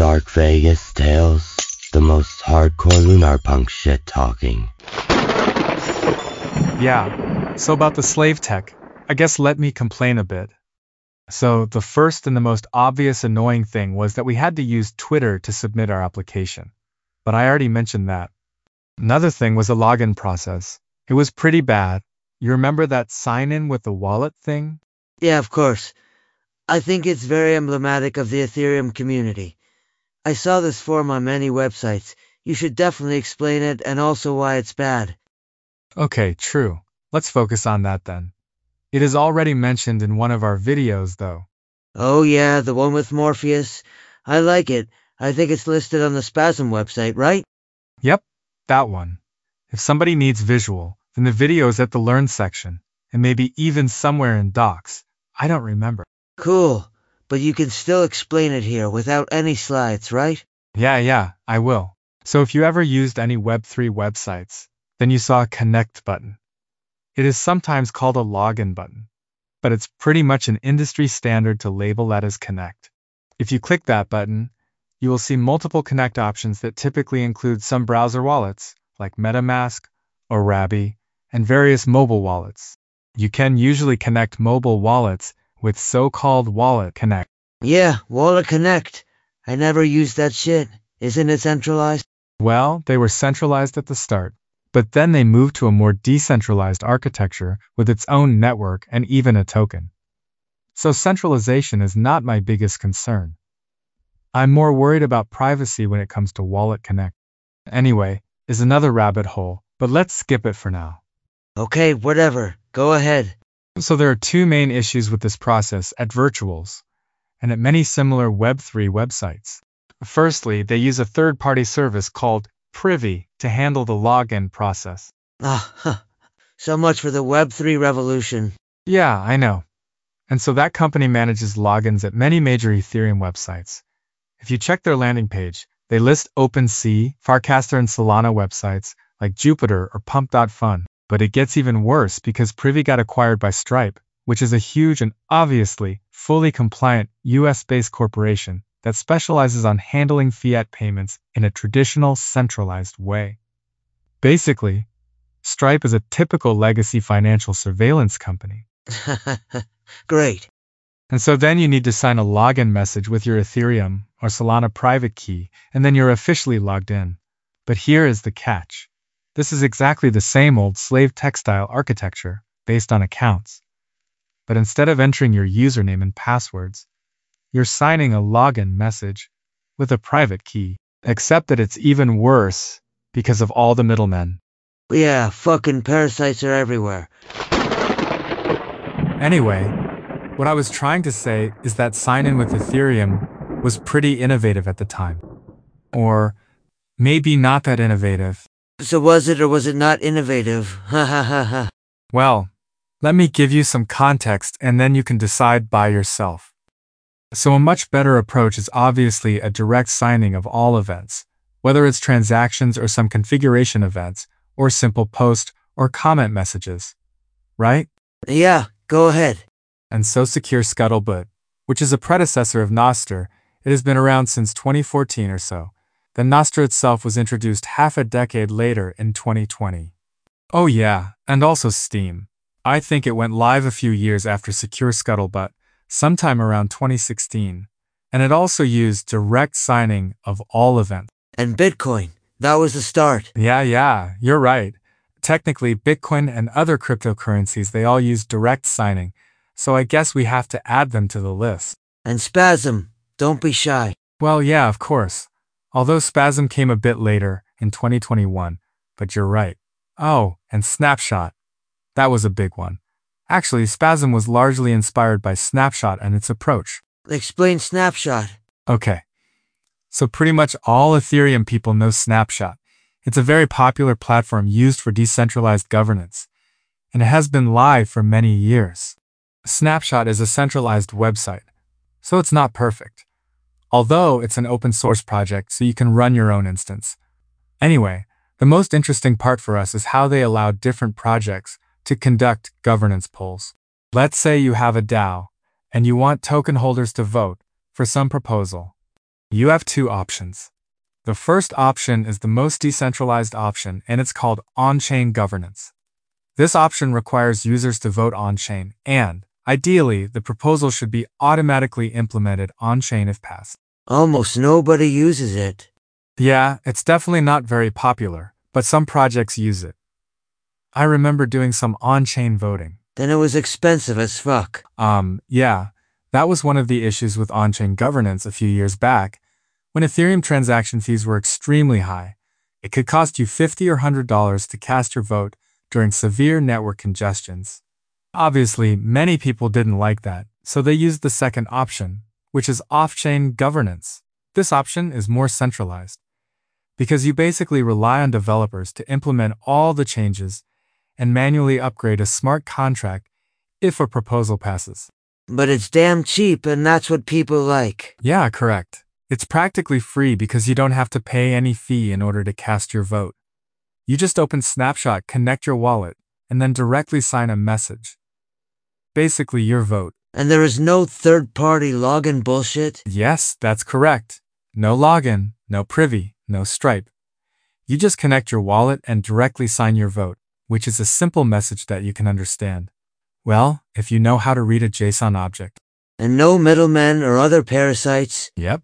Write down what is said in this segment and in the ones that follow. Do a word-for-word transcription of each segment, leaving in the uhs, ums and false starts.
Dark Vegas Tales, the most hardcore lunar punk shit talking. Yeah, so about the slave tech, I guess let me complain a bit. So the first and the most obvious annoying thing was that we had to use Twitter to submit our application. But I already mentioned that. Another thing was the login process. It was pretty bad. You remember that sign-in with the wallet thing? Yeah, of course. I think it's very emblematic of the Ethereum community. I saw this form on many websites. You should definitely explain it and also why it's bad. Okay, true. Let's focus on that then. It is already mentioned in one of our videos, though. Oh yeah, the one with Morpheus. I like it. I think it's listed on the Spasm website, right? Yep, that one. If somebody needs visual, then the video is at the Learn section, and maybe even somewhere in Docs. I don't remember. Cool, but you can still explain it here without any slides, right? Yeah, yeah, I will. So if you ever used any web three websites, then you saw a connect button. It is sometimes called a login button, but it's pretty much an industry standard to label that as connect. If you click that button, you will see multiple connect options that typically include some browser wallets, like MetaMask or Rabby, and various mobile wallets. You can usually connect mobile wallets with so-called Wallet Connect. Yeah, Wallet Connect. I never used that shit. Isn't it centralized? Well, they were centralized at the start, but then they moved to a more decentralized architecture with its own network and even a token. So centralization is not my biggest concern. I'm more worried about privacy when it comes to Wallet Connect. Anyway, is another rabbit hole, but let's skip it for now. Okay, whatever. Go ahead. So there are two main issues with this process at Virtuals, and at many similar web three websites. Firstly, they use a third-party service called Privy to handle the login process. Ah, huh. So much for the web three revolution. Yeah, I know. And so that company manages logins at many major Ethereum websites. If you check their landing page, they list OpenSea, Farcaster, and Solana websites like Jupiter or Pump dot fun. But it gets even worse because Privy got acquired by Stripe, which is a huge and obviously fully compliant U S-based corporation that specializes on handling fiat payments in a traditional centralized way. Basically, Stripe is a typical legacy financial surveillance company. Great. And so then you need to sign a login message with your Ethereum or Solana private key, and then you're officially logged in. But here is the catch. This is exactly the same old slave textile architecture based on accounts. But instead of entering your username and passwords, you're signing a login message with a private key, except that it's even worse because of all the middlemen. Yeah, fucking parasites are everywhere. Anyway, what I was trying to say is that sign-in with Ethereum was pretty innovative at the time. Or maybe not that innovative. So was it or was it not innovative? Ha ha ha ha. Well, let me give you some context and then you can decide by yourself. So a much better approach is obviously a direct signing of all events, whether it's transactions or some configuration events, or simple post or comment messages. Right? Yeah, go ahead. And so Secure Scuttlebutt, which is a predecessor of Nostr, it has been around since twenty fourteen or so. Then Nostr itself was introduced half a decade later in twenty twenty. Oh yeah, and also Steam. I think it went live a few years after Secure Scuttlebutt, sometime around twenty sixteen, and it also used direct signing of all events. And Bitcoin, that was the start. Yeah, yeah, you're right. Technically, Bitcoin and other cryptocurrencies, they all use direct signing, so I guess we have to add them to the list. And Spasm, don't be shy. Well, yeah, of course. Although Spasm came a bit later, in twenty twenty-one, but you're right. Oh, and Snapshot. That was a big one. Actually, Spasm was largely inspired by Snapshot and its approach. Explain Snapshot. Okay. So pretty much all Ethereum people know Snapshot. It's a very popular platform used for decentralized governance, and it has been live for many years. Snapshot is a centralized website, so it's not perfect. Although it's an open source project, so you can run your own instance. Anyway, the most interesting part for us is how they allow different projects to conduct governance polls. Let's say you have a DAO, and you want token holders to vote for some proposal. You have two options. The first option is the most decentralized option, and it's called on-chain governance. This option requires users to vote on-chain, and, ideally, the proposal should be automatically implemented on-chain if passed. Almost nobody uses it. Yeah, it's definitely not very popular, but some projects use it. I remember doing some on-chain voting. Then it was expensive as fuck. Um, yeah, that was one of the issues with on-chain governance a few years back. When Ethereum transaction fees were extremely high, it could cost you fifty dollars or one hundred dollars to cast your vote during severe network congestions. Obviously, many people didn't like that, so they used the second option, which is off-chain governance. This option is more centralized, because you basically rely on developers to implement all the changes and manually upgrade a smart contract if a proposal passes. But it's damn cheap, and that's what people like. Yeah, correct. It's practically free because you don't have to pay any fee in order to cast your vote. You just open Snapshot, connect your wallet, and then directly sign a message. Basically, your vote. And there is no third-party login bullshit? Yes, that's correct. No login, no privy, no Stripe. You just connect your wallet and directly sign your vote, which is a simple message that you can understand. Well, if you know how to read a JSON object. And no middlemen or other parasites? Yep.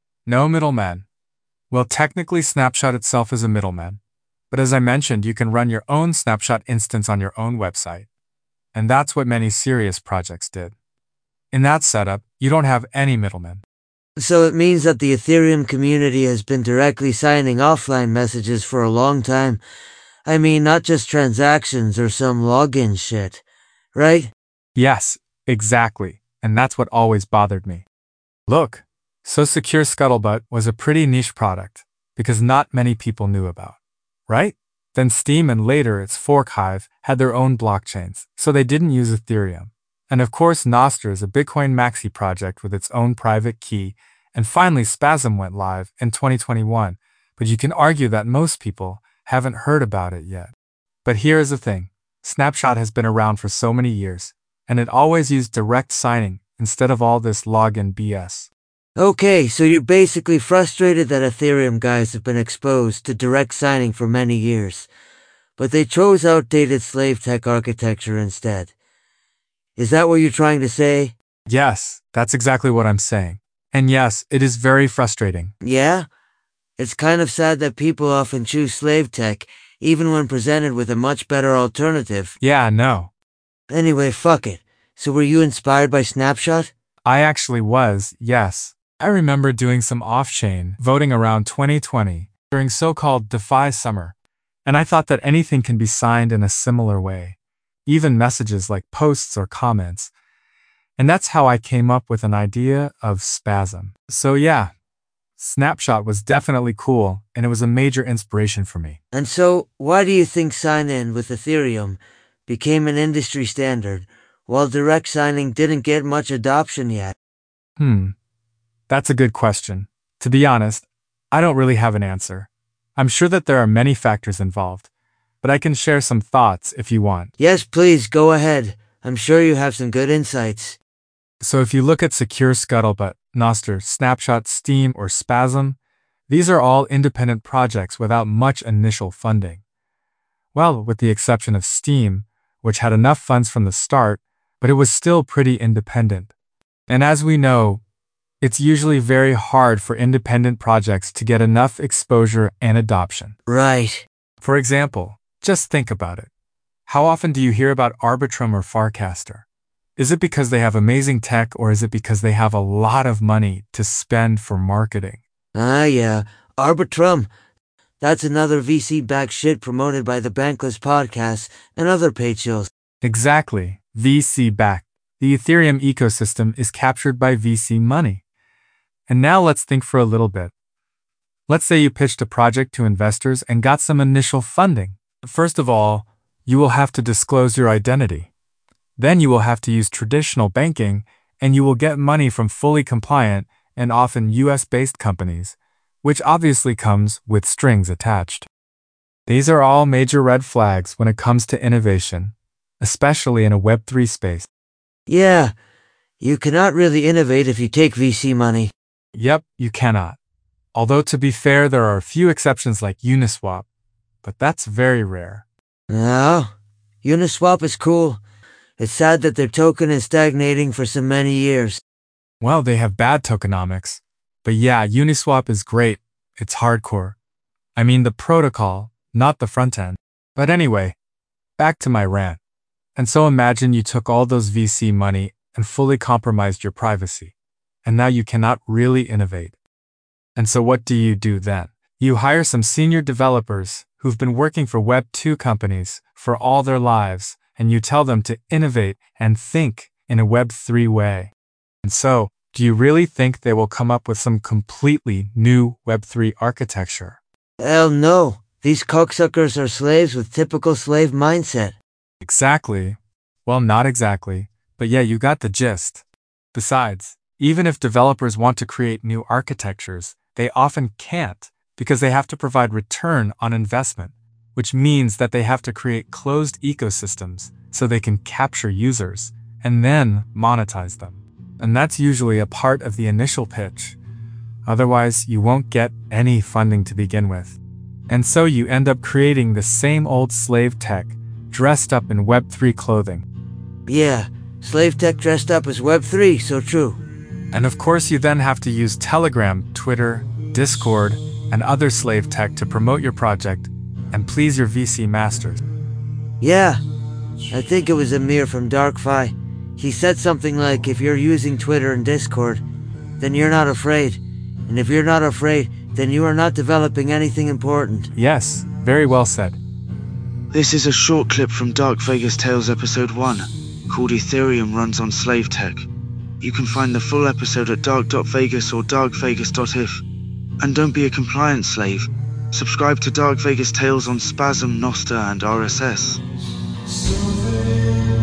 No middleman. Well, technically Snapshot itself is a middleman. But as I mentioned, you can run your own Snapshot instance on your own website. And that's what many serious projects did. In that setup, you don't have any middlemen. So it means that the Ethereum community has been directly signing offline messages for a long time. I mean, not just transactions or some login shit, right? Yes, exactly. And that's what always bothered me. Look, so Secure Scuttlebutt was a pretty niche product, because not many people knew about, right? Then Steem and later its fork Hive had their own blockchains, so they didn't use Ethereum. And of course Nostr is a Bitcoin maxi project with its own private key, and finally Spasm went live in twenty twenty-one, but you can argue that most people haven't heard about it yet. But here is the thing, Snapshot has been around for so many years, and it always used direct signing instead of all this login B S. Okay, so you're basically frustrated that Ethereum guys have been exposed to direct signing for many years, but they chose outdated slave tech architecture instead. Is that what you're trying to say? Yes, that's exactly what I'm saying. And yes, it is very frustrating. Yeah? It's kind of sad that people often choose slave tech, even when presented with a much better alternative. Yeah, no. Anyway, fuck it. So were you inspired by Snapshot? I actually was, yes. I remember doing some off-chain voting around twenty twenty, during so-called DeFi summer, and I thought that anything can be signed in a similar way, even messages like posts or comments. And that's how I came up with an idea of Spasm. So yeah, Snapshot was definitely cool, and it was a major inspiration for me. And so, why do you think sign-in with Ethereum became an industry standard, while direct signing didn't get much adoption yet? Hmm. That's a good question. To be honest, I don't really have an answer. I'm sure that there are many factors involved, but I can share some thoughts if you want. Yes, please, go ahead. I'm sure you have some good insights. So if you look at Secure Scuttlebutt, Nostr, Snapshot, Steem, or Spasm, these are all independent projects without much initial funding. Well, with the exception of Steem, which had enough funds from the start, but it was still pretty independent. And as we know, it's usually very hard for independent projects to get enough exposure and adoption. Right. For example, just think about it. How often do you hear about Arbitrum or Farcaster? Is it because they have amazing tech, or is it because they have a lot of money to spend for marketing? Ah, yeah. Arbitrum. That's another V C-backed shit promoted by the Bankless podcast and other paid shows. Exactly. V C-backed. The Ethereum ecosystem is captured by V C money. And now let's think for a little bit. Let's say you pitched a project to investors and got some initial funding. First of all, you will have to disclose your identity. Then you will have to use traditional banking, and you will get money from fully compliant and often U S-based companies, which obviously comes with strings attached. These are all major red flags when it comes to innovation, especially in a Web three space. Yeah, you cannot really innovate if you take V C money. Yep, you cannot. Although to be fair, there are a few exceptions like Uniswap, but that's very rare. Oh, Uniswap is cool. It's sad that their token is stagnating for so many years. Well, they have bad tokenomics. But yeah, Uniswap is great. It's hardcore. I mean the protocol, not the front end. But anyway, back to my rant. And so imagine you took all those V C money and fully compromised your privacy. And now you cannot really innovate. And so what do you do then? You hire some senior developers who've been working for Web two companies for all their lives, and you tell them to innovate and think in a Web three way. And so, do you really think they will come up with some completely new Web three architecture? Hell no. These cocksuckers are slaves with typical slave mindset. Exactly. Well, not exactly, but yeah, you got the gist. Besides, even if developers want to create new architectures, they often can't because they have to provide return on investment, which means that they have to create closed ecosystems so they can capture users and then monetize them. And that's usually a part of the initial pitch. Otherwise, you won't get any funding to begin with. And so you end up creating the same old slave tech dressed up in Web three clothing. Yeah, slave tech dressed up as Web three, so true. And of course you then have to use Telegram, Twitter, Discord, and other slave tech to promote your project and please your V C masters. Yeah, I think it was Amir from DarkFi. He said something like, if you're using Twitter and Discord, then you're not afraid. And if you're not afraid, then you are not developing anything important. Yes, very well said. This is a short clip from Dark Vegas Tales Episode one, called Ethereum Runs on Slave Tech. You can find the full episode at dark dot vegas or dark vegas dot if. And don't be a compliance slave. Subscribe to Dark Vegas Tales on Spasm, Nostr, and R S S.